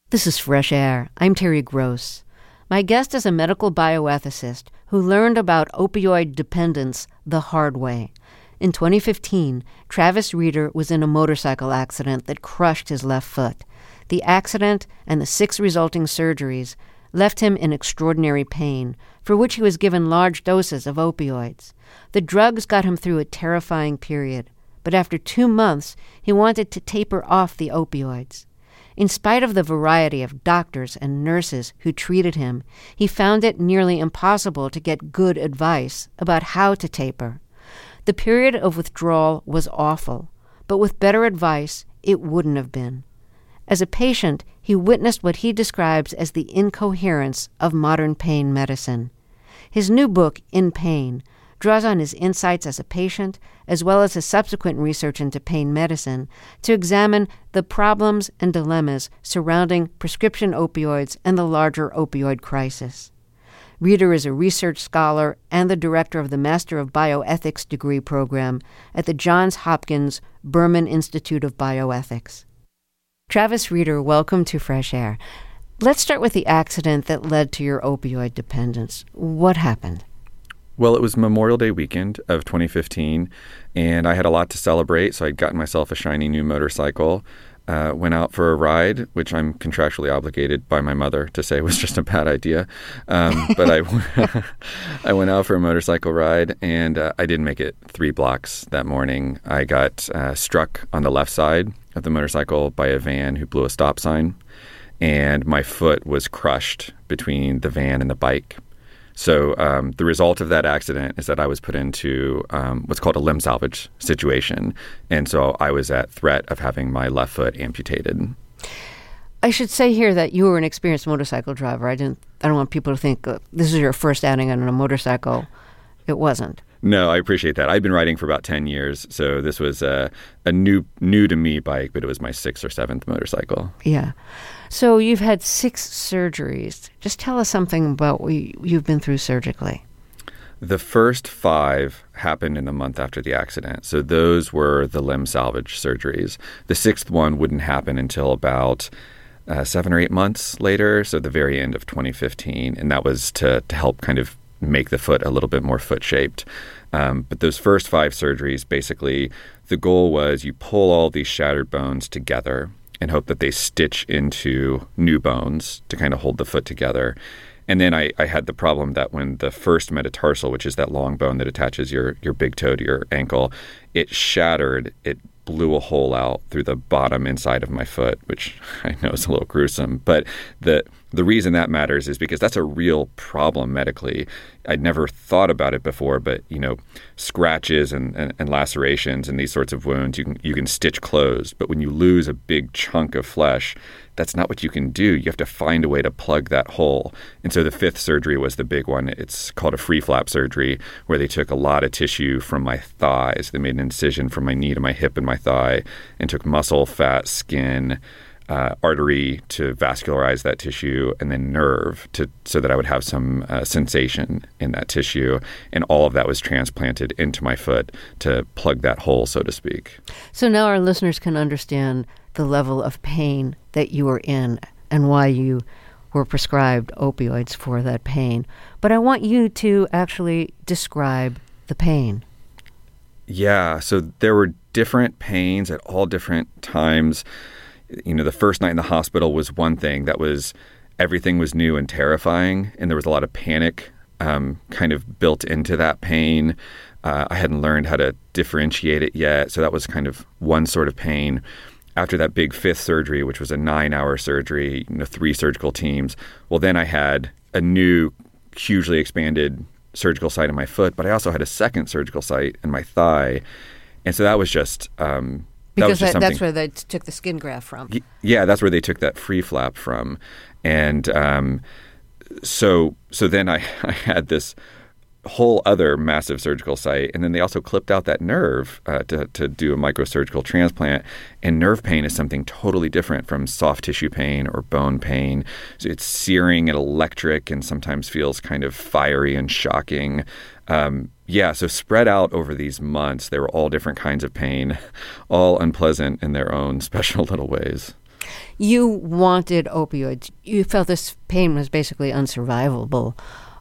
This is Fresh Air. I'm Terry Gross. My guest is a medical bioethicist who learned about opioid dependence the hard way. In 2015, Travis Reeder was in a motorcycle accident that crushed his left foot. The accident and the 6 resulting surgeries left him in extraordinary pain, for which he was given large doses of opioids. The drugs got him through a terrifying period, but after 2 months, he wanted to taper off the opioids. In spite of the variety of doctors and nurses who treated him, he found it nearly impossible to get good advice about how to taper. The period of withdrawal was awful, but with better advice, it wouldn't have been. As a patient, he witnessed what he describes as the incoherence of modern pain medicine. His new book, In Pain, draws on his insights as a patient, as well as his subsequent research into pain medicine, to examine the problems and dilemmas surrounding prescription opioids and the larger opioid crisis. Reeder is a research scholar and the director of the Master of Bioethics degree program at the Johns Hopkins Berman Institute of Bioethics. Travis Reeder, welcome to Fresh Air. Let's start with the accident that led to your opioid dependence. What happened? Well, it was Memorial Day weekend of 2015, and I had a lot to celebrate, so I'd gotten myself a shiny new motorcycle, went out for a ride, which I'm contractually obligated by my mother to say was just a bad idea. But I went out for a motorcycle ride, and I didn't make it 3 blocks that morning. I got struck on the left side of the motorcycle by a van who blew a stop sign, and my foot was crushed between the van and the bike. So the result of that accident is that I was put into what's called a limb salvage situation. And so I was at threat of having my left foot amputated. I should say here that you were an experienced motorcycle driver. I don't want people to think this is your first outing on a motorcycle. It wasn't. No, I appreciate that. I've been riding for about 10 years, so this was a new to me bike, but it was my 6th or 7th motorcycle. Yeah. So you've had 6 surgeries. Just tell us something about what you've been through surgically. The first 5 happened in the month after the accident, so those were the limb salvage surgeries. The 6th one wouldn't happen until about 7 or 8 months later, so the very end of 2015, and that was to help kind of make the foot a little bit more foot-shaped. But those first 5 surgeries, basically, the goal was you pull all these shattered bones together and hope that they stitch into new bones to kind of hold the foot together. And then I had the problem that when the first metatarsal, which is that long bone that attaches your big toe to your ankle, it shattered, it blew a hole out through the bottom inside of my foot, which I know is a little gruesome. But the reason that matters is because that's a real problem medically. I'd never thought about it before, but scratches and lacerations and these sorts of wounds, you can stitch closed. But when you lose a big chunk of flesh, that's not what you can do. You have to find a way to plug that hole. And so the 5th surgery was the big one. It's called a free flap surgery, where they took a lot of tissue from my thighs. They made an incision from my knee to my hip and my thigh and took muscle, fat, skin, artery to vascularize that tissue, and then nerve so that I would have some sensation in that tissue. And all of that was transplanted into my foot to plug that hole, so to speak. So now our listeners can understand the level of pain that you were in and why you were prescribed opioids for that pain. But I want you to actually describe the pain. Yeah, so there were different pains at all different times. The first night in the hospital was one thing. That was everything was new and terrifying, and there was a lot of panic kind of built into that pain. I hadn't learned how to differentiate it yet, so that was kind of one sort of pain. After that big 5th surgery, which was a 9-hour surgery, 3 surgical teams, well, then I had a new, hugely expanded surgical site in my foot, but I also had a second surgical site in my thigh. And so that was just... because that's where they took the skin graft from. Yeah, that's where they took that free flap from. And so then I had this whole other massive surgical site, and then they also clipped out that nerve to do a microsurgical transplant. And nerve pain is something totally different from soft tissue pain or bone pain. So it's searing and electric, and sometimes feels kind of fiery and shocking. So spread out over these months, they were all different kinds of pain, all unpleasant in their own special little ways. you wanted opioids. You felt this pain was basically unsurvivable.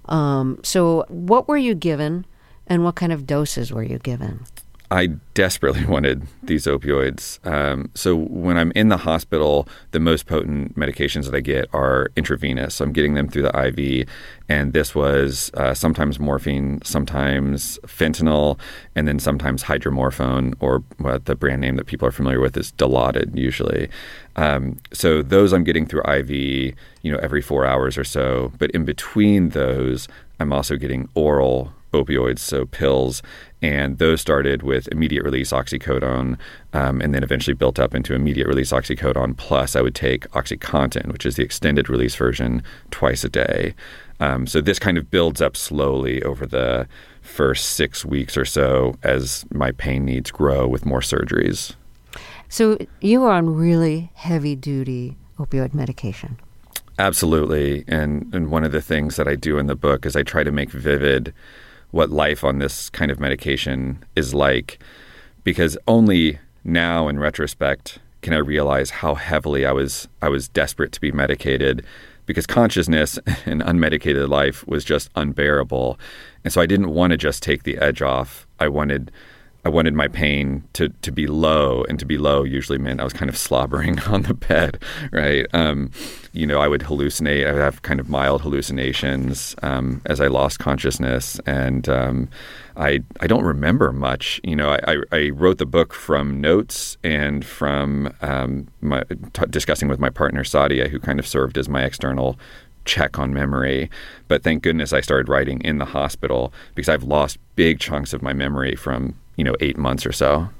So what were you given, and what kind of doses were you given? I desperately wanted these opioids. So when I'm in the hospital, the most potent medications that I get are intravenous. So I'm getting them through the IV. And this was sometimes morphine, sometimes fentanyl, and then sometimes hydromorphone, or what the brand name that people are familiar with is Dilaudid usually. So those I'm getting through IV, every 4 hours or so. But in between those, I'm also getting oral opioids, so pills, and those started with immediate release oxycodone, and then eventually built up into immediate release oxycodone, plus I would take OxyContin, which is the extended release version, twice a day. So this kind of builds up slowly over the first 6 weeks or so as my pain needs grow with more surgeries. So you are on really heavy-duty opioid medication. Absolutely. And one of the things that I do in the book is I try to make vivid what life on this kind of medication is like, because only now in retrospect can I realize how heavily I was desperate to be medicated, because consciousness in unmedicated life was just unbearable. And so I didn't want to just take the edge off. I wanted my pain to be low, and to be low usually meant I was kind of slobbering on the bed, right? I would hallucinate. I would have kind of mild hallucinations as I lost consciousness, and I don't remember much. I wrote the book from notes and from discussing with my partner Sadia, who kind of served as my external check on memory. But thank goodness I started writing in the hospital, because I've lost big chunks of my memory from 8 months or so.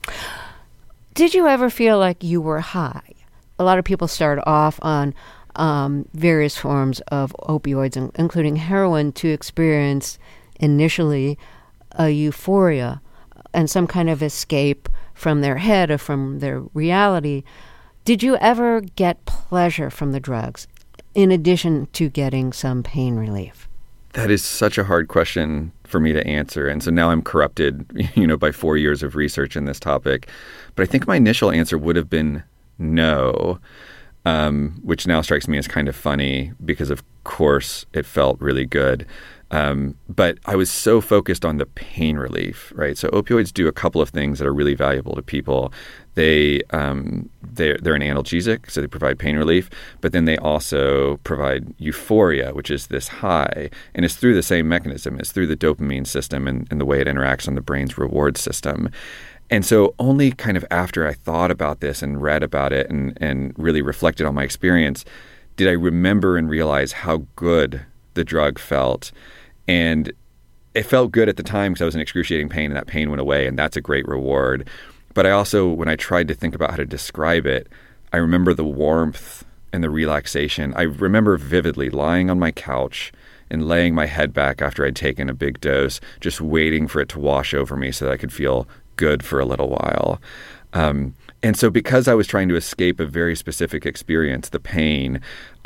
Did you ever feel like you were high? A lot of people start off on various forms of opioids, including heroin, to experience initially a euphoria and some kind of escape from their head or from their reality. Did you ever get pleasure from the drugs, in addition to getting some pain relief? That is such a hard question for me to answer. And so now I'm corrupted, by 4 years of research in this topic. But I think my initial answer would have been no, which now strikes me as kind of funny, because of course it felt really good. But I was so focused on the pain relief, right? So opioids do a couple of things that are really valuable to people. They're an analgesic, so they provide pain relief, but then they also provide euphoria, which is this high. And it's through the same mechanism. It's through the dopamine system and the way it interacts on the brain's reward system. And so only kind of after I thought about this and read about it and really reflected on my experience, did I remember and realize how good the drug felt. And it felt good at the time because I was in excruciating pain, and that pain went away, and that's a great reward. But I also, when I tried to think about how to describe it, I remember the warmth and the relaxation. I remember vividly lying on my couch and laying my head back after I'd taken a big dose, just waiting for it to wash over me so that I could feel good for a little while. And so because I was trying to escape a very specific experience, the pain,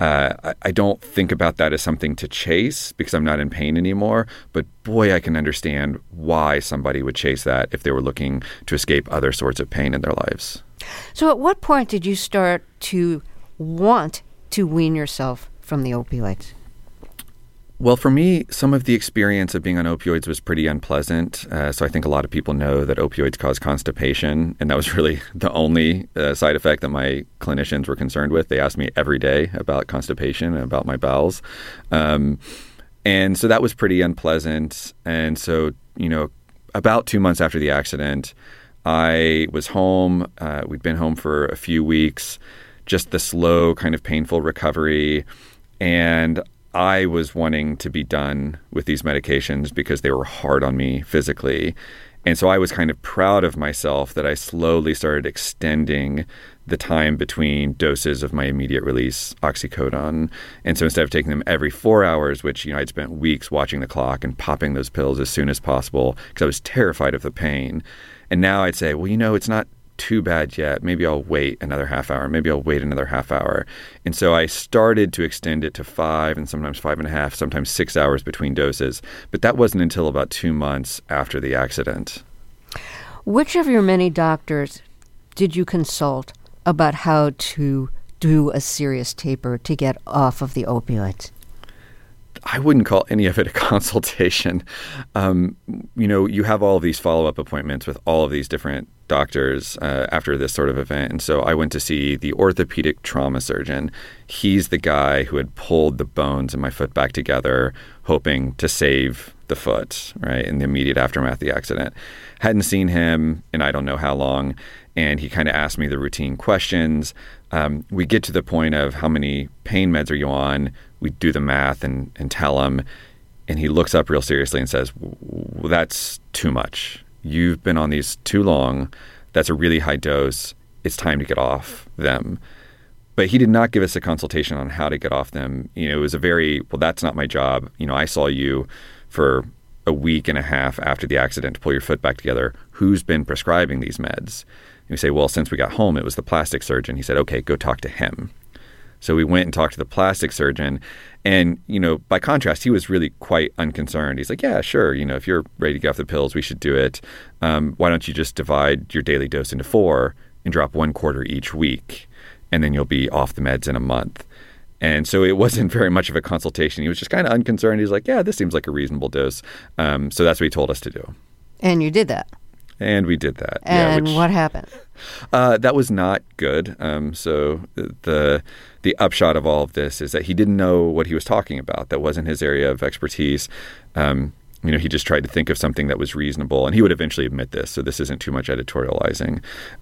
I don't think about that as something to chase because I'm not in pain anymore. But boy, I can understand why somebody would chase that if they were looking to escape other sorts of pain in their lives. So at what point did you start to want to wean yourself from the opioids? Well, for me, some of the experience of being on opioids was pretty unpleasant. So I think a lot of people know that opioids cause constipation, and that was really the only side effect that my clinicians were concerned with. They asked me every day about constipation and about my bowels. And so that was pretty unpleasant. And so, about 2 months after the accident, I was home. We'd been home for a few weeks, just the slow kind of painful recovery. And I was wanting to be done with these medications because they were hard on me physically. And so I was kind of proud of myself that I slowly started extending the time between doses of my immediate release oxycodone. And so instead of taking them every 4 hours, which, I'd spent weeks watching the clock and popping those pills as soon as possible because I was terrified of the pain. And now I'd say, well, it's not too bad yet. Maybe I'll wait another half hour. Maybe I'll wait another half hour. And so I started to extend it to 5 and sometimes 5.5, sometimes 6 hours between doses. But that wasn't until about 2 months after the accident. Which of your many doctors did you consult about how to do a serious taper to get off of the opioids? I wouldn't call any of it a consultation. You have all of these follow-up appointments with all of these different doctors after this sort of event. And so I went to see the orthopedic trauma surgeon. He's the guy who had pulled the bones in my foot back together, hoping to save the foot, right, in the immediate aftermath of the accident. Hadn't seen him in I don't know how long, and he kind of asked me the routine questions. We get to the point of how many pain meds are you on? We do the math and tell him, and he looks up real seriously and says, well, that's too much. You've been on these too long. That's a really high dose. It's time to get off them. But he did not give us a consultation on how to get off them. It was a very, well, that's not my job. I saw you for a week and a half after the accident to pull your foot back together. Who's been prescribing these meds? And we say, well, since we got home, it was the plastic surgeon. He said, okay, go talk to him. So we went and talked to the plastic surgeon. And, by contrast, he was really quite unconcerned. He's like, yeah, sure. If you're ready to get off the pills, we should do it. Why don't you just divide your daily dose into 4 and drop 1 quarter each week? And then you'll be off the meds in a month. And so it wasn't very much of a consultation. He was just kind of unconcerned. He's like, yeah, this seems like a reasonable dose. So that's what he told us to do. And you did that. And we did that. And what happened? That was not good. So the upshot of all of this is that he didn't know what he was talking about. That wasn't his area of expertise. He just tried to think of something that was reasonable. And he would eventually admit this, so this isn't too much editorializing.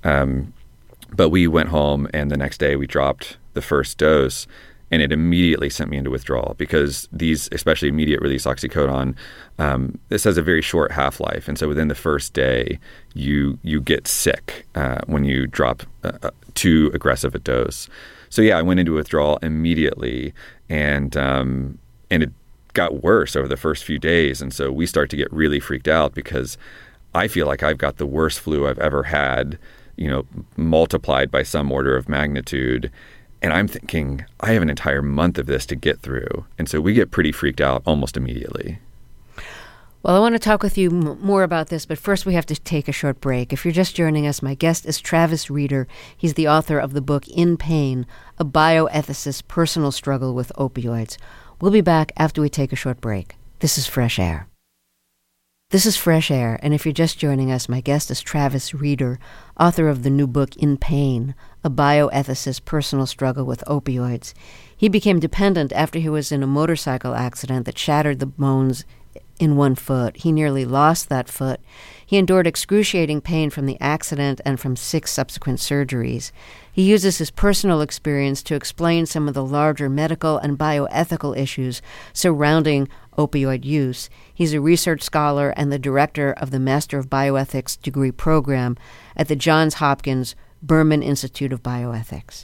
But we went home, and the next day we dropped the first dose. And it immediately sent me into withdrawal because these, especially immediate release oxycodone, this has a very short half-life. And so within the first day, you get sick when you drop too aggressive a dose. So yeah, I went into withdrawal immediately, and it got worse over the first few days. And so we start to get really freaked out because I feel like I've got the worst flu I've ever had, multiplied by some order of magnitude. And I'm thinking, I have an entire month of this to get through. And so we get pretty freaked out almost immediately. Well, I want to talk with you more about this, but first we have to take a short break. If you're just joining us, my guest is Travis Rieder. He's the author of the book In Pain, A Bioethicist's Personal Struggle with Opioids. We'll be back after we take a short break. This is Fresh Air. This is Fresh Air, and if you're just joining us, my guest is Travis Rieder, author of the new book In Pain, A Bioethicist's Personal Struggle with Opioids. He became dependent after he was in a motorcycle accident that shattered the bones in one foot. He nearly lost that foot. He endured excruciating pain from the accident and from 6 subsequent surgeries. He uses his personal experience to explain some of the larger medical and bioethical issues surrounding opioid use. He's a research scholar and the director of the Master of Bioethics degree program at the Johns Hopkins Berman Institute of Bioethics.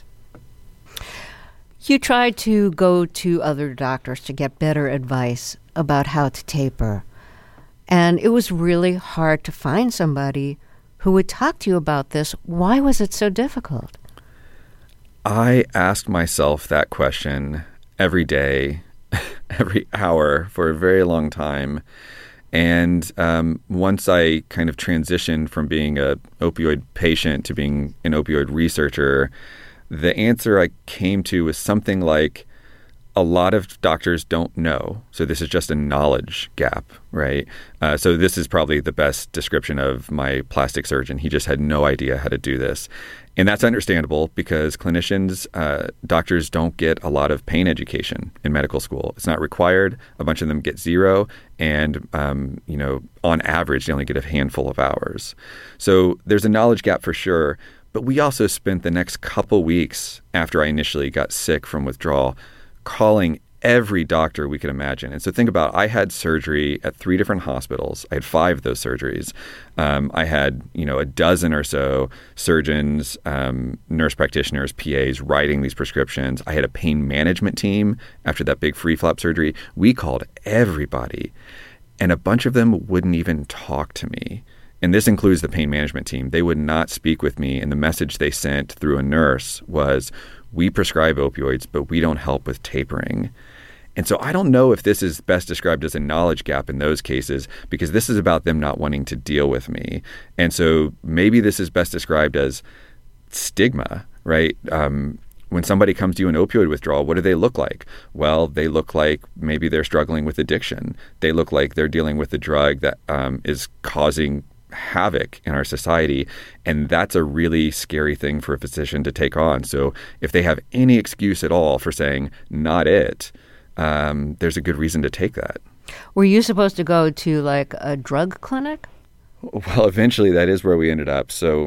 You tried to go to other doctors to get better advice about how to taper, and it was really hard to find somebody who would talk to you about this. Why was it so difficult? I asked myself that question every day, every hour for a very long time. And once I kind of transitioned from being an opioid patient to being an opioid researcher, the answer I came to was something like, a lot of doctors don't know. So this is just a knowledge gap, right? So this is probably the best description of my plastic surgeon. He just had no idea how to do this. And that's understandable because clinicians, doctors don't get a lot of pain education in medical school. It's not required. A bunch of them get 0. And, on average, they only get a handful of hours. So there's a knowledge gap for sure. But we also spent the next couple weeks after I initially got sick from withdrawal calling every doctor we could imagine. And so think about, I had surgery at 3 different hospitals. I had 5 of those surgeries. I had, a dozen or so surgeons, nurse practitioners, PAs writing these prescriptions. I had a pain management team after that big free flap surgery. We called everybody, and a bunch of them wouldn't even talk to me. And this includes the pain management team. They would not speak with me. And the message they sent through a nurse was, we prescribe opioids, but we don't help with tapering. And so I don't know if this is best described as a knowledge gap in those cases, because this is about them not wanting to deal with me. And so maybe this is best described as stigma, right? when somebody comes to you in opioid withdrawal, what do they look like? Well, they look like maybe they're struggling with addiction. They look like they're dealing with a drug that is causing havoc in our society. And that's a really scary thing for a physician to take on. So if they have any excuse at all for saying, not it, there's a good reason to take that. Were you supposed to go to like a drug clinic? Well, eventually that is where we ended up. So,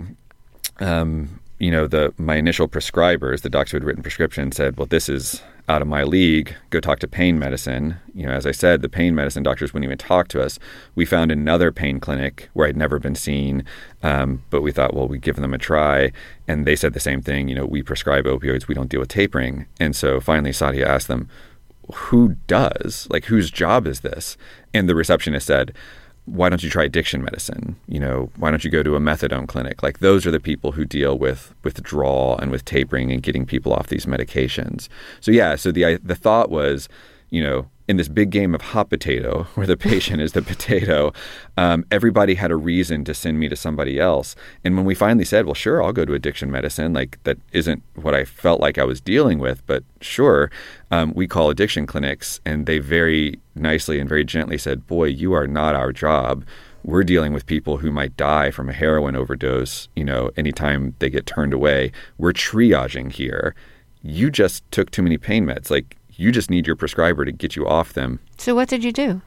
my initial prescribers, the docs who had written prescriptions, said, well, this is out of my league. Go talk to pain medicine. As I said, the pain medicine doctors wouldn't even talk to us. We found another pain clinic where I'd never been seen, but we thought, well, we'd give them a try. And they said the same thing. We prescribe opioids. We don't deal with tapering. And so finally, Sadia asked them, who does? Like, whose job is this? And the receptionist said, why don't you try addiction medicine? Why don't you go to a methadone clinic? Like, those are the people who deal with withdrawal and with tapering and getting people off these medications. So the thought was, in this big game of hot potato where the patient is the potato, everybody had a reason to send me to somebody else. And when we finally said, well, sure, I'll go to addiction medicine, like that isn't what I felt like I was dealing with, but sure, we call addiction clinics, and they very nicely and very gently said, boy, you are not our job. We're dealing with people who might die from a heroin overdose, anytime they get turned away. We're triaging here. You just took too many pain meds. Like, you just need your prescriber to get you off them. So what did you do?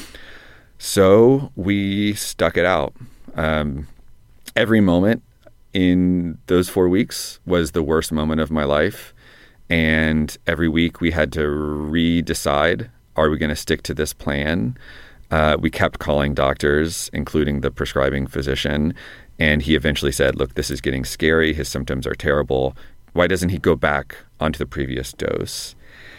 So we stuck it out. Every moment in those 4 weeks was the worst moment of my life. And every week we had to re-decide, are we going to stick to this plan? We kept calling doctors, including the prescribing physician. And he eventually said, look, this is getting scary. His symptoms are terrible. Why doesn't he go back onto the previous dose?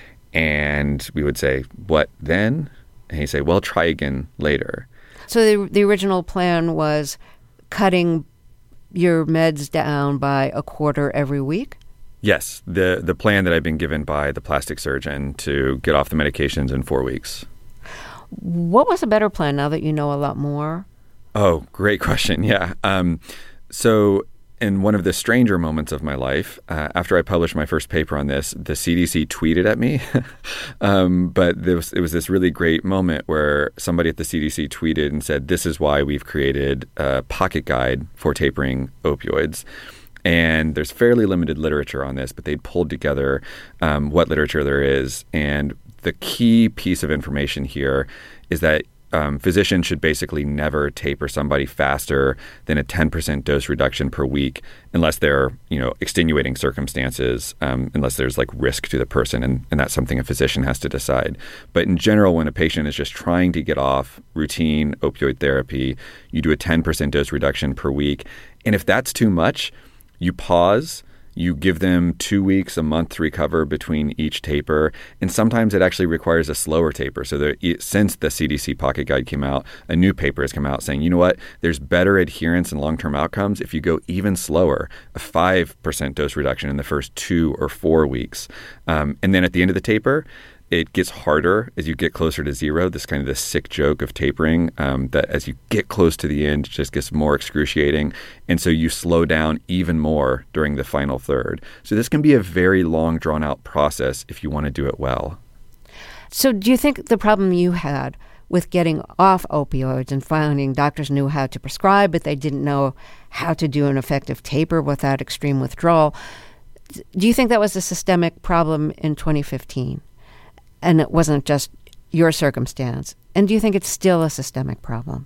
And we would say, what then? And he'd say, well, try again later. So the original plan was cutting your meds down by a quarter every week? Yes. The plan that I've been given by the plastic surgeon to get off the medications in 4 weeks. What was a better plan now that you know a lot more? Oh, great question. Yeah. So in one of the stranger moments of my life, after I published my first paper on this, the CDC tweeted at me. But it was this really great moment where somebody at the CDC tweeted and said, this is why we've created a pocket guide for tapering opioids. And there's fairly limited literature on this, but they'd pulled together what literature there is. And the key piece of information here is that physicians should basically never taper somebody faster than a 10% dose reduction per week, unless they're, extenuating circumstances, unless there's like risk to the person, and that's something a physician has to decide. But in general, when a patient is just trying to get off routine opioid therapy, you do a 10% dose reduction per week. And if that's too much, you pause. You give them 2 weeks, a month to recover between each taper. And sometimes it actually requires a slower taper. So since the CDC Pocket Guide came out, a new paper has come out saying, you know what, there's better adherence and long-term outcomes if you go even slower, a 5% dose reduction in the first 2 or 4 weeks. And then at the end of the taper, it gets harder as you get closer to zero. This kind of the sick joke of tapering, that as you get close to the end, it just gets more excruciating. And so you slow down even more during the final third. So this can be a very long, drawn-out process if you want to do it well. So do you think the problem you had with getting off opioids and finding doctors knew how to prescribe, but they didn't know how to do an effective taper without extreme withdrawal, do you think that was a systemic problem in 2015? And it wasn't just your circumstance? And do you think it's still a systemic problem?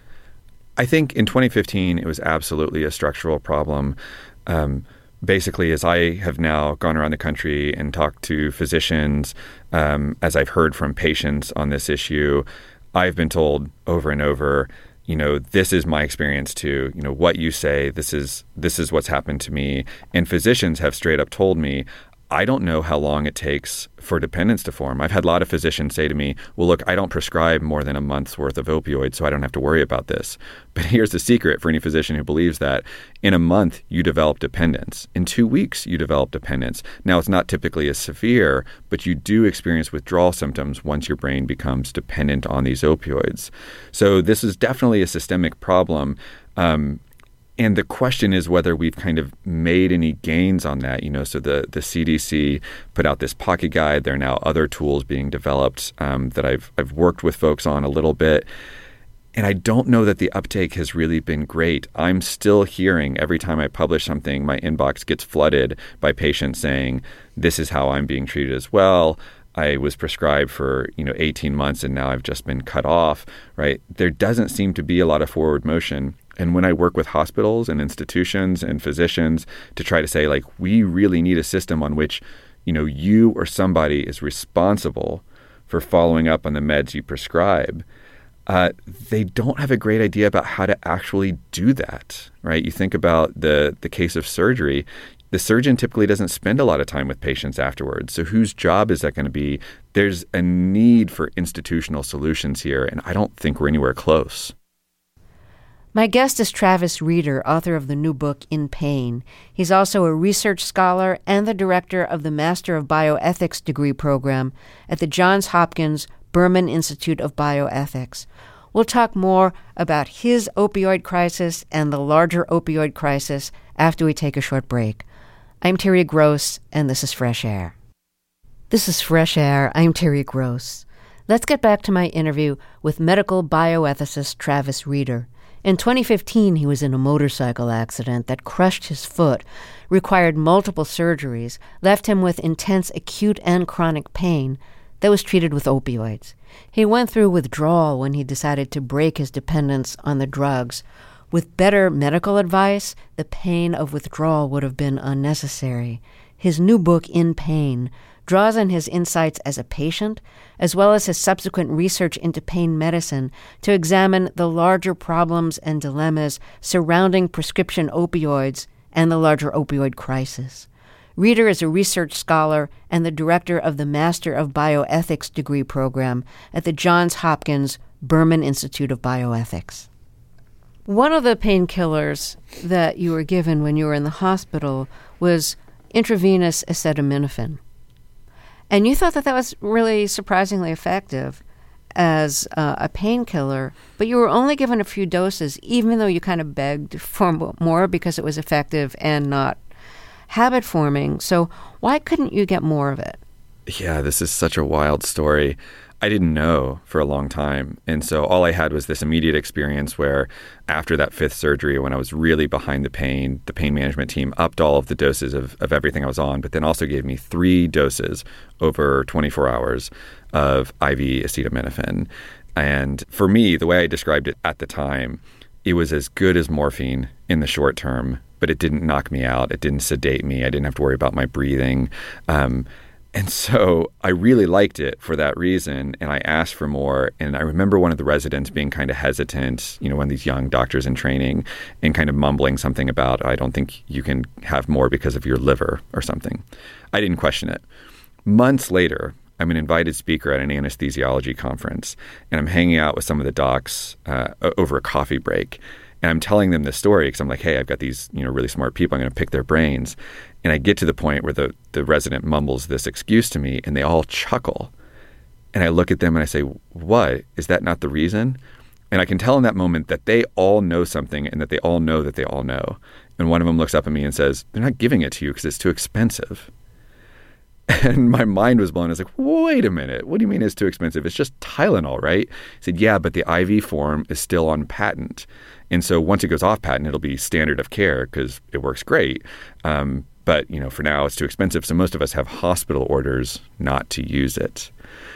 I think in 2015, it was absolutely a structural problem. Basically, as I have now gone around the country and talked to physicians, as I've heard from patients on this issue, I've been told over and over, this is my experience too. What you say, this is what's happened to me. And physicians have straight up told me, I don't know how long it takes for dependence to form. I've had a lot of physicians say to me, well, look, I don't prescribe more than a month's worth of opioids, so I don't have to worry about this. But here's the secret for any physician who believes that. In a month, you develop dependence. In 2 weeks, you develop dependence. Now, it's not typically as severe, but you do experience withdrawal symptoms once your brain becomes dependent on these opioids. So this is definitely a systemic problem. And the question is whether we've kind of made any gains on that. So the CDC put out this pocket guide. There are now other tools being developed that I've worked with folks on a little bit. And I don't know that the uptake has really been great. I'm still hearing every time I publish something, my inbox gets flooded by patients saying, this is how I'm being treated as well. I was prescribed for 18 months and now I've just been cut off, right? There doesn't seem to be a lot of forward motion. And when I work with hospitals and institutions and physicians to try to say, like, we really need a system on which, you or somebody is responsible for following up on the meds you prescribe, they don't have a great idea about how to actually do that, right? You think about the case of surgery. The surgeon typically doesn't spend a lot of time with patients afterwards. So whose job is that going to be? There's a need for institutional solutions here, and I don't think we're anywhere close. My guest is Travis Rieder, author of the new book, In Pain. He's also a research scholar and the director of the Master of Bioethics degree program at the Johns Hopkins Berman Institute of Bioethics. We'll talk more about his opioid crisis and the larger opioid crisis after we take a short break. I'm Terry Gross, and this is Fresh Air. This is Fresh Air. I'm Terry Gross. Let's get back to my interview with medical bioethicist Travis Rieder. In 2015, he was in a motorcycle accident that crushed his foot, required multiple surgeries, left him with intense acute and chronic pain that was treated with opioids. He went through withdrawal when he decided to break his dependence on the drugs. With better medical advice, the pain of withdrawal would have been unnecessary. His new book, In Pain, draws on his insights as a patient, as well as his subsequent research into pain medicine to examine the larger problems and dilemmas surrounding prescription opioids and the larger opioid crisis. Rieder is a research scholar and the director of the Master of Bioethics degree program at the Johns Hopkins Berman Institute of Bioethics. One of the painkillers that you were given when you were in the hospital was intravenous acetaminophen. And you thought that was really surprisingly effective as a painkiller, but you were only given a few doses, even though you kind of begged for more because it was effective and not habit-forming. So why couldn't you get more of it? Yeah, this is such a wild story. I didn't know for a long time. And so all I had was this immediate experience where after that fifth surgery, when I was really behind the pain management team upped all of the doses of everything I was on, but then also gave me 3 doses over 24 hours of IV acetaminophen. And for me, the way I described it at the time, it was as good as morphine in the short term, but it didn't knock me out. It didn't sedate me. I didn't have to worry about my breathing. And so I really liked it for that reason, and I asked for more. And I remember one of the residents being kind of hesitant, one of these young doctors in training, and kind of mumbling something about, I don't think you can have more because of your liver or something. I didn't question it. Months later, I'm an invited speaker at an anesthesiology conference, and I'm hanging out with some of the docs over a coffee break. And I'm telling them this story because I'm like, hey, I've got these, really smart people. I'm going to pick their brains. And I get to the point where the resident mumbles this excuse to me, and they all chuckle. And I look at them and I say, what? Is that not the reason? And I can tell in that moment that they all know something and that they all know that they all know. And one of them looks up at me and says, they're not giving it to you because it's too expensive. And my mind was blown. I was like, wait a minute. What do you mean it's too expensive? It's just Tylenol, right? He said, yeah, but the IV form is still on patent. And so once it goes off patent, it'll be standard of care because it works great. But, for now it's too expensive. So most of us have hospital orders not to use it.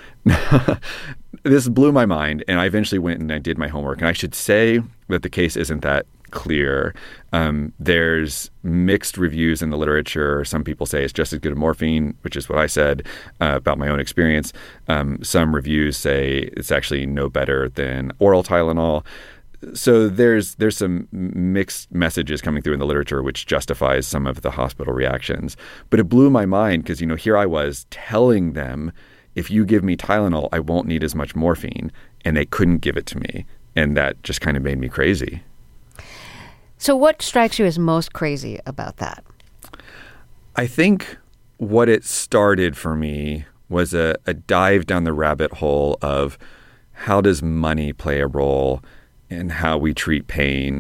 This blew my mind. And I eventually went and I did my homework. And I should say that the case isn't that clear. There's mixed reviews in the literature. Some people say it's just as good as morphine, which is what I said about my own experience. Some reviews say it's actually no better than oral Tylenol. So there's some mixed messages coming through in the literature, which justifies some of the hospital reactions. But it blew my mind because, here I was telling them, if you give me Tylenol, I won't need as much morphine. And they couldn't give it to me. And that just kind of made me crazy. So what strikes you as most crazy about that? I think what it started for me was a dive down the rabbit hole of how does money play a role in how we treat pain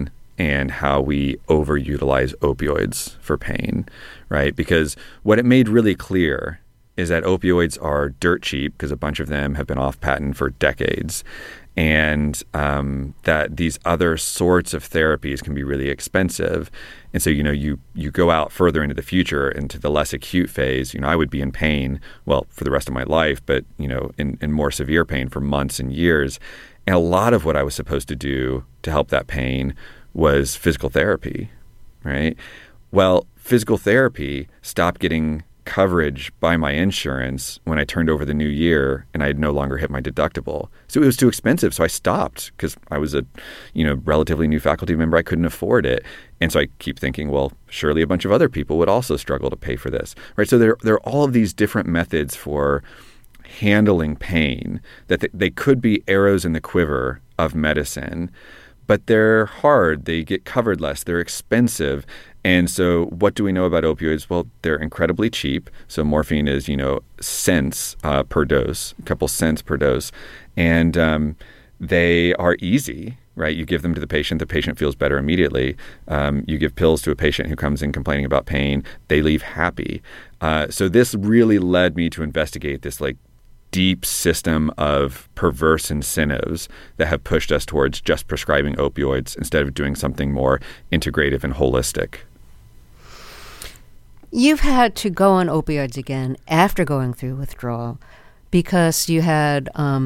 and how we overutilize opioids for pain, right? Because what it made really clear is that opioids are dirt cheap because a bunch of them have been off patent for decades, and that these other sorts of therapies can be really expensive. And so, you go out further into the future, into the less acute phase. I would be in pain, well, for the rest of my life, but, in more severe pain for months and years. And a lot of what I was supposed to do to help that pain was physical therapy, right? Well, physical therapy stopped getting coverage by my insurance when I turned over the new year and I had no longer hit my deductible. So it was too expensive. So I stopped because I was a, relatively new faculty member. I couldn't afford it. And so I keep thinking, well, surely a bunch of other people would also struggle to pay for this, right? So there are all of these different methods for handling pain that they could be arrows in the quiver of medicine, but they're hard. They get covered less. They're expensive. And so what do we know about opioids? Well, they're incredibly cheap. So morphine is, cents per dose, a couple cents per dose. And they are easy, right? You give them to the patient feels better immediately. You give pills to a patient who comes in complaining about pain, they leave happy. So this really led me to investigate this deep system of perverse incentives that have pushed us towards just prescribing opioids instead of doing something more integrative and holistic. You've had to go on opioids again after going through withdrawal because you had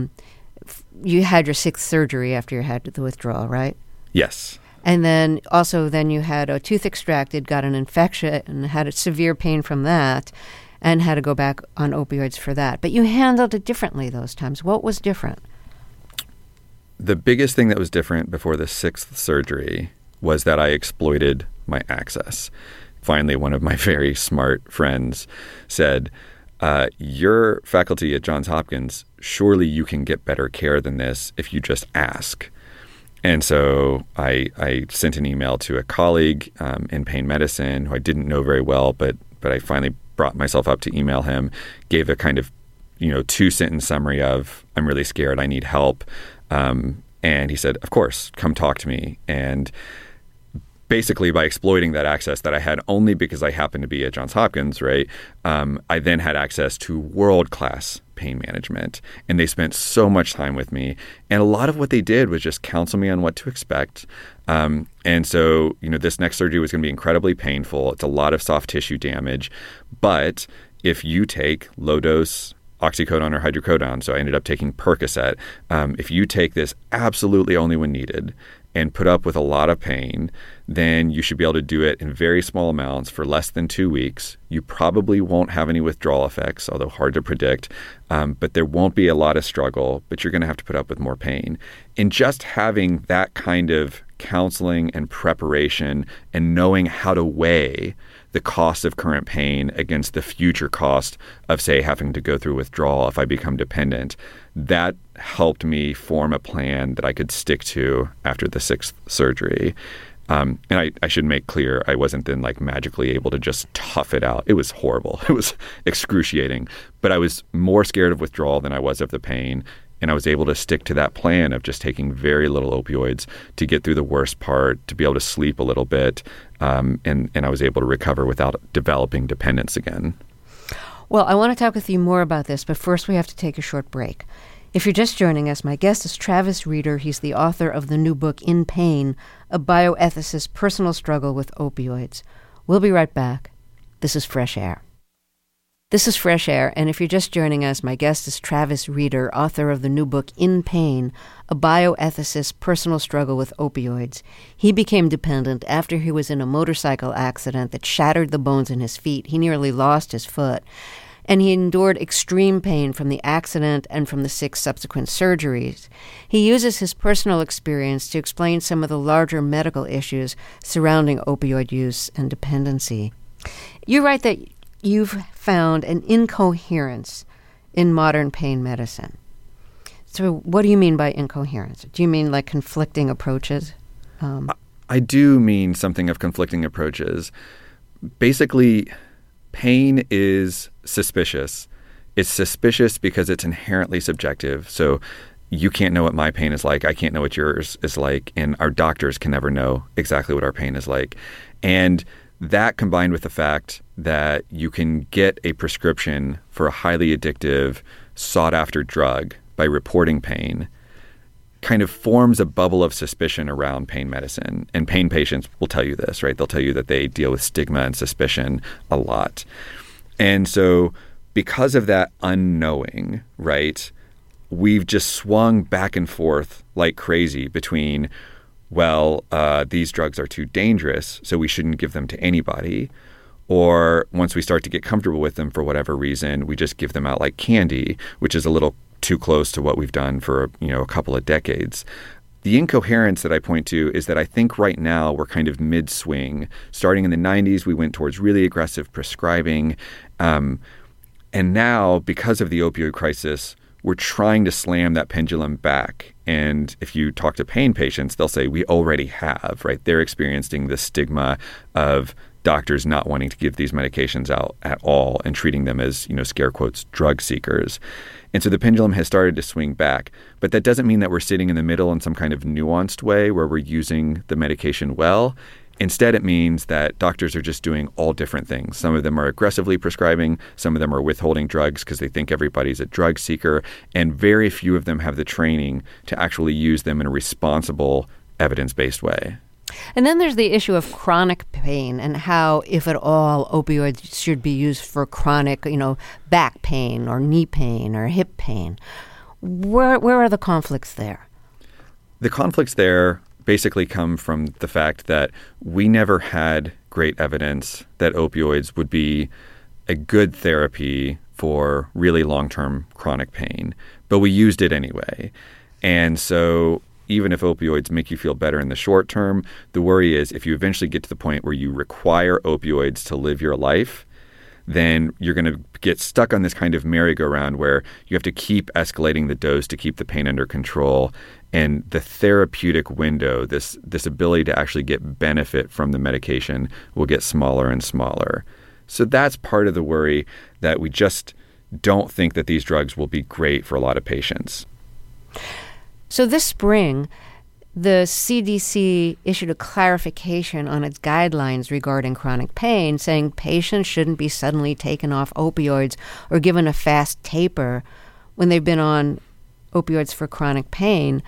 your sixth surgery after you had the withdrawal, right? Yes. And then you had a tooth extracted, got an infection, and had a severe pain from that, and had to go back on opioids for that. But you handled it differently those times. What was different? The biggest thing that was different before the sixth surgery was that I exploited my access. Finally, one of my very smart friends said, your faculty at Johns Hopkins, surely you can get better care than this if you just ask. And so I sent an email to a colleague in pain medicine who I didn't know very well, but I finally brought myself up to email him, gave a kind of, 2-sentence summary of, I'm really scared, I need help. And he said, of course, come talk to me. And basically by exploiting that access that I had only because I happened to be at Johns Hopkins, right, I then had access to world-class pain management. And they spent so much time with me. And a lot of what they did was just counsel me on what to expect. And so, this next surgery was going to be incredibly painful. It's a lot of soft tissue damage. But if you take low-dose oxycodone or hydrocodone, so I ended up taking Percocet, if you take this absolutely only when needed and put up with a lot of pain, then you should be able to do it in very small amounts for less than 2 weeks. You probably won't have any withdrawal effects, although hard to predict, but there won't be a lot of struggle, but you're going to have to put up with more pain. And just having that kind of counseling and preparation and knowing how to weigh the cost of current pain against the future cost of, say, having to go through withdrawal if I become dependent, that helped me form a plan that I could stick to after the sixth surgery. And I should make clear, I wasn't then magically able to just tough it out. It was horrible. It was excruciating. But I was more scared of withdrawal than I was of the pain. And I was able to stick to that plan of just taking very little opioids to get through the worst part, to be able to sleep a little bit. And I was able to recover without developing dependence again. Well, I want to talk with you more about this, but first we have to take a short break. If you're just joining us, my guest is Travis Rieder. He's the author of the new book, In Pain, A Bioethicist's Personal Struggle with Opioids. We'll be right back. This is Fresh Air. This is Fresh Air, and if you're just joining us, my guest is Travis Rieder, author of the new book, In Pain, A Bioethicist's Personal Struggle with Opioids. He became dependent after he was in a motorcycle accident that shattered the bones in his feet. He nearly lost his foot. And he endured extreme pain from the accident and from the 6 subsequent surgeries. He uses his personal experience to explain some of the larger medical issues surrounding opioid use and dependency. You write that you've found an incoherence in modern pain medicine. So what do you mean by incoherence? Do you mean conflicting approaches? I do mean something of conflicting approaches. Basically, pain is suspicious. It's suspicious because it's inherently subjective. So you can't know what my pain is like. I can't know what yours is like. And our doctors can never know exactly what our pain is like. And that combined with the fact that you can get a prescription for a highly addictive, sought-after drug by reporting pain kind of forms a bubble of suspicion around pain medicine. And pain patients will tell you this, right? They'll tell you that they deal with stigma and suspicion a lot. And so because of that unknowing, right, we've just swung back and forth like crazy between, well, these drugs are too dangerous, so we shouldn't give them to anybody. Or once we start to get comfortable with them for whatever reason, we just give them out like candy, which is a little too close to what we've done for, a couple of decades. The incoherence that I point to is that I think right now we're kind of mid-swing. Starting in the 90s, we went towards really aggressive prescribing. And now, because of the opioid crisis, we're trying to slam that pendulum back. And if you talk to pain patients, they'll say we already have, right? They're experiencing the stigma of doctors not wanting to give these medications out at all and treating them as, scare quotes, drug seekers. And so the pendulum has started to swing back. But that doesn't mean that we're sitting in the middle in some kind of nuanced way where we're using the medication well. Instead, it means that doctors are just doing all different things. Some of them are aggressively prescribing. Some of them are withholding drugs because they think everybody's a drug seeker. And very few of them have the training to actually use them in a responsible, evidence-based way. And then there's the issue of chronic pain and how, if at all, opioids should be used for chronic, back pain or knee pain or hip pain. Where are the conflicts there? The conflicts there basically come from the fact that we never had great evidence that opioids would be a good therapy for really long-term chronic pain, but we used it anyway. And so even if opioids make you feel better in the short term, the worry is if you eventually get to the point where you require opioids to live your life, then you're going to get stuck on this kind of merry-go-round where you have to keep escalating the dose to keep the pain under control. And the therapeutic window, this ability to actually get benefit from the medication, will get smaller and smaller. So that's part of the worry, that we just don't think that these drugs will be great for a lot of patients. So this spring, the CDC issued a clarification on its guidelines regarding chronic pain, saying patients shouldn't be suddenly taken off opioids or given a fast taper when they've been on opioids for chronic pain.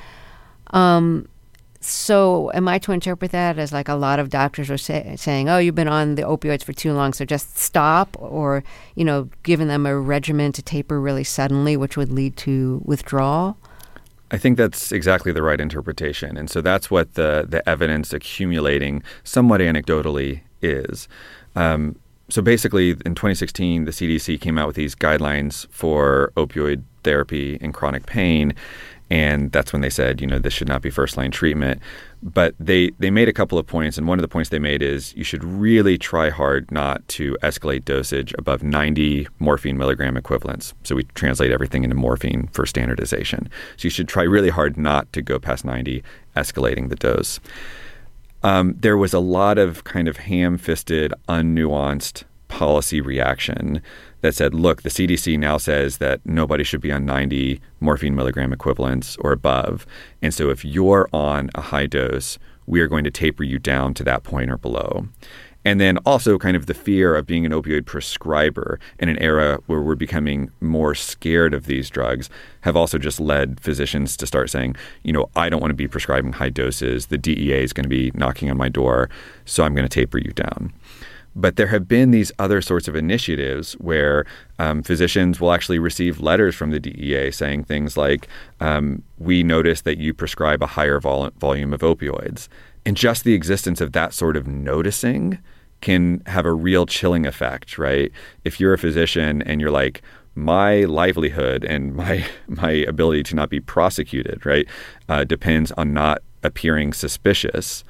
So am I to interpret that as like a lot of doctors are saying, oh, you've been on the opioids for too long, so just stop, or, giving them a regimen to taper really suddenly, which would lead to withdrawal? I think that's exactly the right interpretation. And so that's what the evidence accumulating somewhat anecdotally is. So basically, in 2016, the CDC came out with these guidelines for opioid therapy in chronic pain. And that's when they said, this should not be first-line treatment. But they made a couple of points. And one of the points they made is you should really try hard not to escalate dosage above 90 morphine milligram equivalents. So we translate everything into morphine for standardization. So you should try really hard not to go past 90, escalating the dose. There was a lot of kind of ham-fisted, unnuanced policy reaction that said, look, the CDC now says that nobody should be on 90 morphine milligram equivalents or above. And so if you're on a high dose, we are going to taper you down to that point or below. And then also kind of the fear of being an opioid prescriber in an era where we're becoming more scared of these drugs have also just led physicians to start saying, I don't want to be prescribing high doses. The DEA is going to be knocking on my door, so I'm going to taper you down. But there have been these other sorts of initiatives where physicians will actually receive letters from the DEA saying things like, we notice that you prescribe a higher volume of opioids. And just the existence of that sort of noticing can have a real chilling effect, right? If you're a physician and you're like, my livelihood and my ability to not be prosecuted, right, depends on not appearing suspicious,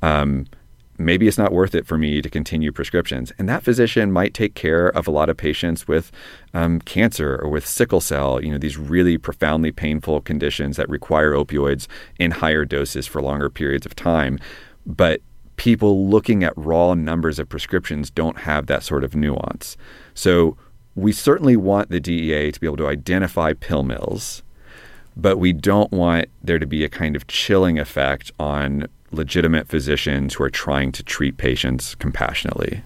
maybe it's not worth it for me to continue prescriptions. And that physician might take care of a lot of patients with cancer or with sickle cell, these really profoundly painful conditions that require opioids in higher doses for longer periods of time. But people looking at raw numbers of prescriptions don't have that sort of nuance. So we certainly want the DEA to be able to identify pill mills. but we don't want there to be a kind of chilling effect on legitimate physicians who are trying to treat patients compassionately.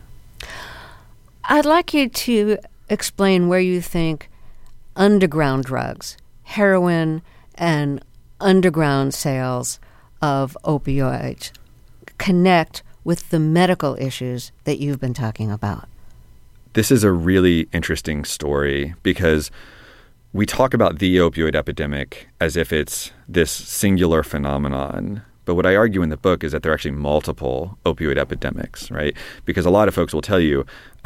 I'd like you to explain where you think underground drugs, heroin, and underground sales of opioids connect with the medical issues that you've been talking about. This is a really interesting story because we talk about the opioid epidemic as if it's this singular phenomenon. But what I argue in the book is that there are actually multiple opioid epidemics, right? Because a lot of folks will tell you,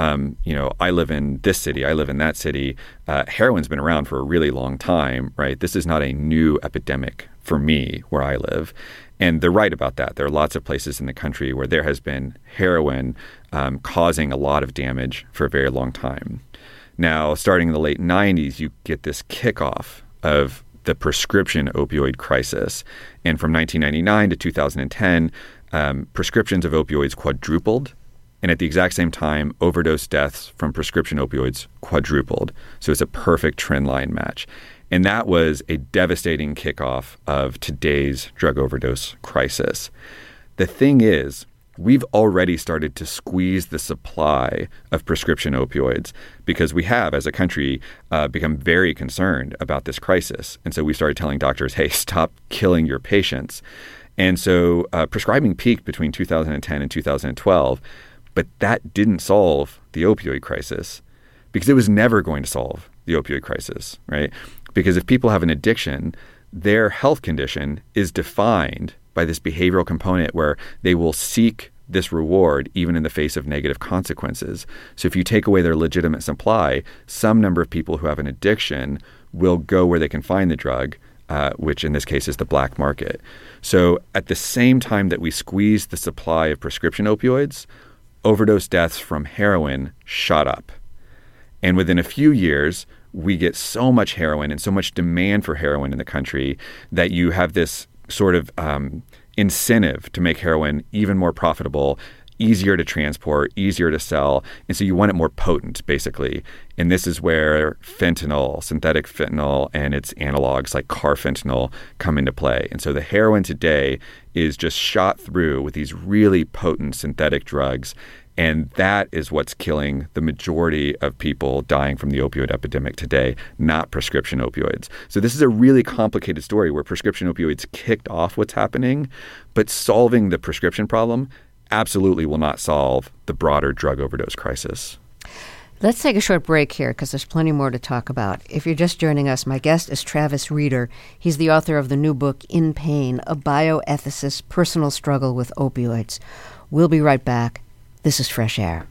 I live in this city, I live in that city. Heroin's been around for a really long time, right? This is not a new epidemic for me where I live. And they're right about that. There are lots of places in the country where there has been heroin causing a lot of damage for a very long time. Now, starting in the late 90s, you get this kickoff of the prescription opioid crisis. And from 1999 to 2010, prescriptions of opioids quadrupled. And at the exact same time, overdose deaths from prescription opioids quadrupled. So it's a perfect trend line match. And that was a devastating kickoff of today's drug overdose crisis. The thing is, we've already started to squeeze the supply of prescription opioids because we have, as a country, become very concerned about this crisis. And so we started telling doctors, hey, stop killing your patients. And so prescribing peaked between 2010 and 2012, but that didn't solve the opioid crisis because it was never going to solve the opioid crisis, right? Because if people have an addiction, their health condition is defined by this behavioral component where they will seek this reward even in the face of negative consequences. So if you take away their legitimate supply, some number of people who have an addiction will go where they can find the drug, which in this case is the black market. So at the same time that we squeeze the supply of prescription opioids, overdose deaths from heroin shot up. And within a few years, we get so much heroin and so much demand for heroin in the country that you have this sort of incentive to make heroin even more profitable, easier to transport, easier to sell. And so you want it more potent, basically. And this is where fentanyl, synthetic fentanyl, and its analogs like carfentanil come into play. And so the heroin today is just shot through with these really potent synthetic drugs. And that is what's killing the majority of people dying from the opioid epidemic today, not prescription opioids. So this is a really complicated story where prescription opioids kicked off what's happening, but solving the prescription problem absolutely will not solve the broader drug overdose crisis. Let's take a short break here because there's plenty more to talk about. If you're just joining us, my guest is Travis Rieder. He's the author of the new book, In Pain, A Bioethicist's Personal Struggle with Opioids. We'll be right back. This is Fresh Air.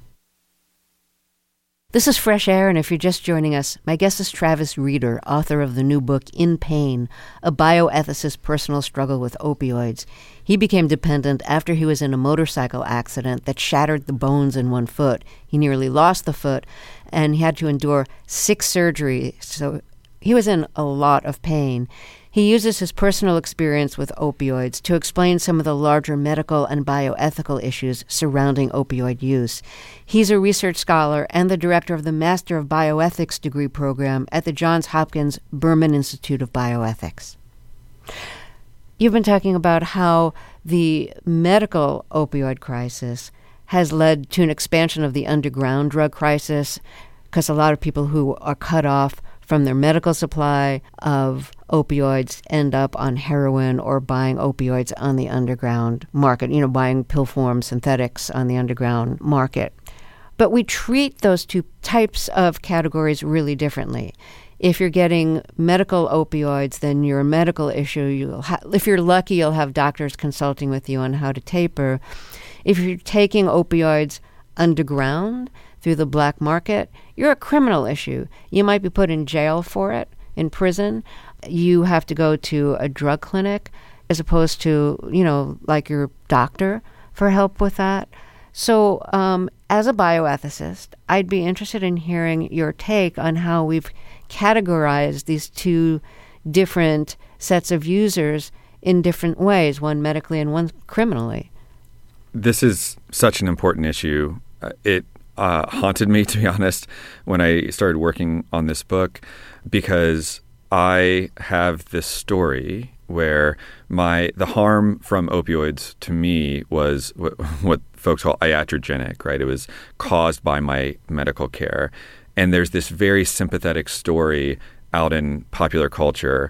This is Fresh Air, and if you're just joining us, my guest is Travis Rieder, author of the new book, In Pain, A Bioethicist's Personal Struggle with Opioids. He became dependent after he was in a motorcycle accident that shattered the bones in one foot. He nearly lost the foot, and he had to endure 6 surgeries, so he was in a lot of pain. He uses his personal experience with opioids to explain some of the larger medical and bioethical issues surrounding opioid use. He's a research scholar and the director of the Master of Bioethics degree program at the Johns Hopkins Berman Institute of Bioethics. You've been talking about how the medical opioid crisis has led to an expansion of the underground drug crisis because a lot of people who are cut off from their medical supply of opioids end up on heroin or buying opioids on the underground market, buying pill form synthetics on the underground market. But we treat those two types of categories really differently. If you're getting medical opioids, then you're a medical issue. If you're lucky, you'll have doctors consulting with you on how to taper. If you're taking opioids underground through the black market, you're a criminal issue. You might be put in jail for it, in prison. You have to go to a drug clinic as opposed to, like your doctor for help with that. So as a bioethicist, I'd be interested in hearing your take on how we've categorized these two different sets of users in different ways, one medically and one criminally. This is such an important issue. It haunted me, to be honest, when I started working on this book, because I have this story where the harm from opioids to me was what folks call iatrogenic, right? It was caused by my medical care. And there's this very sympathetic story out in popular culture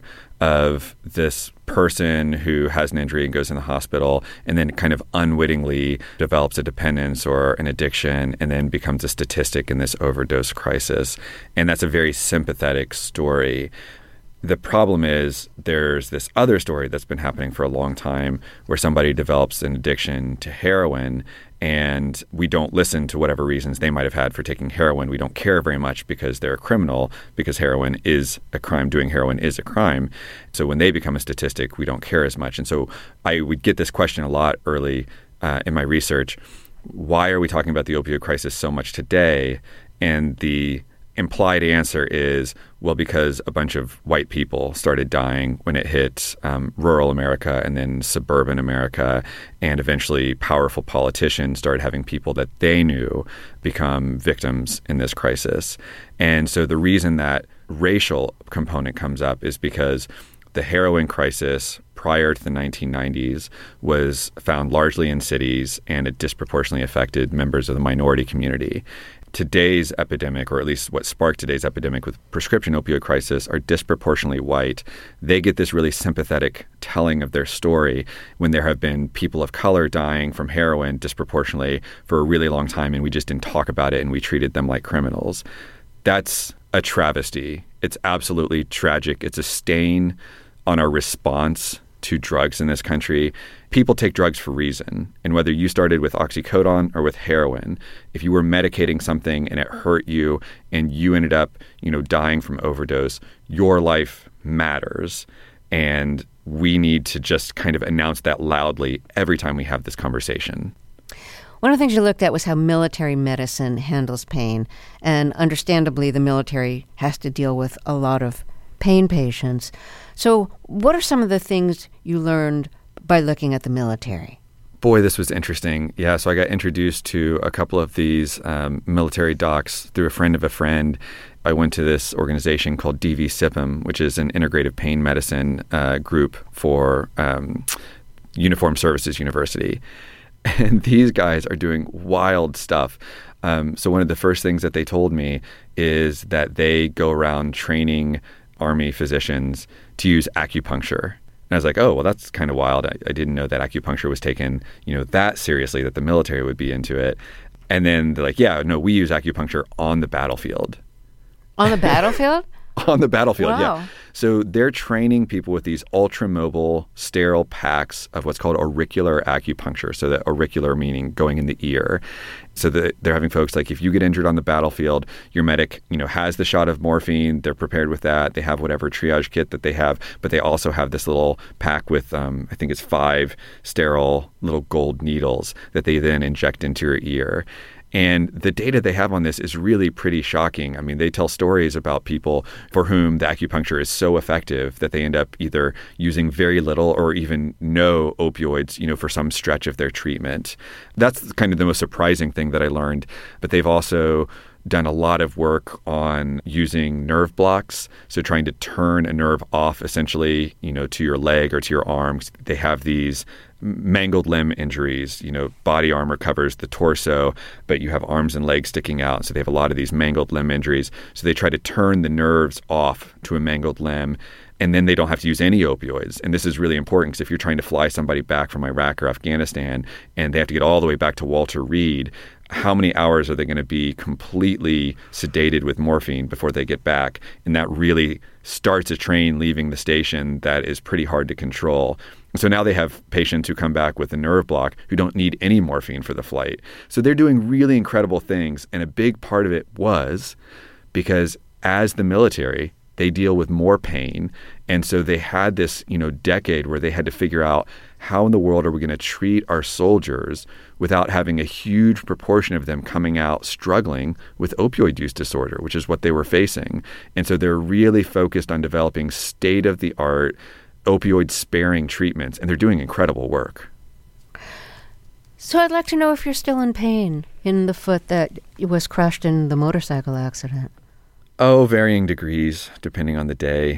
of this person who has an injury and goes in the hospital and then kind of unwittingly develops a dependence or an addiction and then becomes a statistic in this overdose crisis. And that's a very sympathetic story. The problem is there's this other story that's been happening for a long time where somebody develops an addiction to heroin and we don't listen to whatever reasons they might have had for taking heroin. We don't care very much because they're a criminal, because heroin is a crime. Doing heroin is a crime. So when they become a statistic, we don't care as much. And so I would get this question a lot early in my research. Why are we talking about the opioid crisis so much today? And the implied answer is, well, because a bunch of white people started dying when it hit rural America and then suburban America, and eventually powerful politicians started having people that they knew become victims in this crisis. And so the reason that racial component comes up is because the heroin crisis prior to the 1990s was found largely in cities, and it disproportionately affected members of the minority community. Today's epidemic, or at least what sparked today's epidemic with prescription opioid crisis, are disproportionately white. They get this really sympathetic telling of their story when there have been people of color dying from heroin disproportionately for a really long time, and we just didn't talk about it and we treated them like criminals. That's a travesty. It's absolutely tragic. It's a stain on our response to drugs in this country. People take drugs for reason. And whether you started with oxycodone or with heroin, if you were medicating something and it hurt you and you ended up, dying from overdose, your life matters. And we need to just kind of announce that loudly every time we have this conversation. One of the things you looked at was how military medicine handles pain. And understandably, the military has to deal with a lot of pain patients. So what are some of the things you learned by looking at the military? Boy, this was interesting. Yeah, so I got introduced to a couple of these military docs through a friend of a friend. I went to this organization called DV-CIPM, which is an integrative pain medicine group for Uniformed Services University. And these guys are doing wild stuff. So one of the first things that they told me is that they go around training Army physicians to use acupuncture. And I was like, oh, well, that's kind of wild. I didn't know that acupuncture was taken, that seriously, that the military would be into it. And then they're like, yeah, no, we use acupuncture on the battlefield. On the battlefield? On the battlefield, wow. Yeah. So they're training people with these ultra-mobile, sterile packs of what's called auricular acupuncture. So that auricular meaning going in the ear. So that they're having folks like, if you get injured on the battlefield, your medic, has the shot of morphine. They're prepared with that. They have whatever triage kit that they have, but they also have this little pack with, I think it's 5 sterile little gold needles that they then inject into your ear. And the data they have on this is really pretty shocking. I mean, they tell stories about people for whom the acupuncture is so effective that they end up either using very little or even no opioids, for some stretch of their treatment. That's kind of the most surprising thing that I learned. But they've also done a lot of work on using nerve blocks, so trying to turn a nerve off essentially, to your leg or to your arms. They have these mangled limb injuries. Body armor covers the torso, but you have arms and legs sticking out. So they have a lot of these mangled limb injuries. So they try to turn the nerves off to a mangled limb, and then they don't have to use any opioids. And this is really important because if you're trying to fly somebody back from Iraq or Afghanistan and they have to get all the way back to Walter Reed, how many hours are they going to be completely sedated with morphine before they get back? And that really starts a train leaving the station that is pretty hard to control. So now they have patients who come back with a nerve block who don't need any morphine for the flight. So they're doing really incredible things. And a big part of it was because as the military, they deal with more pain. And so they had this, decade where they had to figure out how in the world are we going to treat our soldiers without having a huge proportion of them coming out struggling with opioid use disorder, which is what they were facing. And so they're really focused on developing state-of-the-art opioid-sparing treatments, and they're doing incredible work. So I'd like to know if you're still in pain in the foot that was crushed in the motorcycle accident. Oh, varying degrees depending on the day.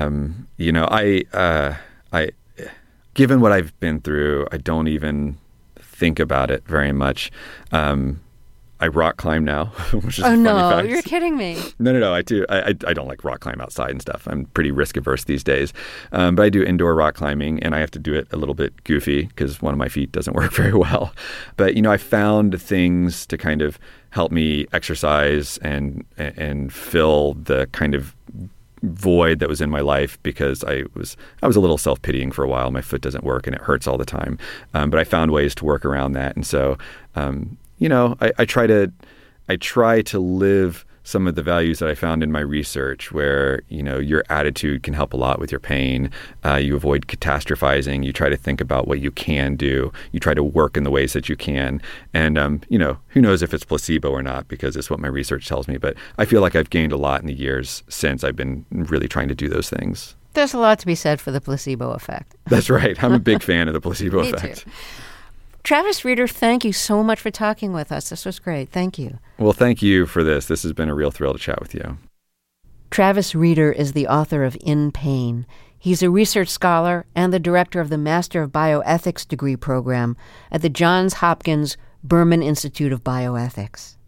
I given what I've been through, I don't even think about it very much. I rock climb now, which is a funny fact. You're kidding me. No, I do. I don't like rock climb outside and stuff. I'm pretty risk averse these days. But I do indoor rock climbing, and I have to do it a little bit goofy because one of my feet doesn't work very well. But, I found things to kind of help me exercise and fill the kind of void that was in my life, because I was a little self-pitying for a while. My foot doesn't work and it hurts all the time. But I found ways to work around that. And so, I try to live some of the values that I found in my research, where, your attitude can help a lot with your pain. You avoid catastrophizing. You try to think about what you can do. You try to work in the ways that you can. And, who knows if it's placebo or not, because it's what my research tells me. But I feel like I've gained a lot in the years since I've been really trying to do those things. There's a lot to be said for the placebo effect. That's right. I'm a big fan of the placebo effect. Too. Travis Rieder, thank you so much for talking with us. This was great. Thank you. Well, thank you for this. This has been a real thrill to chat with you. Travis Rieder is the author of In Pain. He's a research scholar and the director of the Master of Bioethics degree program at the Johns Hopkins Berman Institute of Bioethics.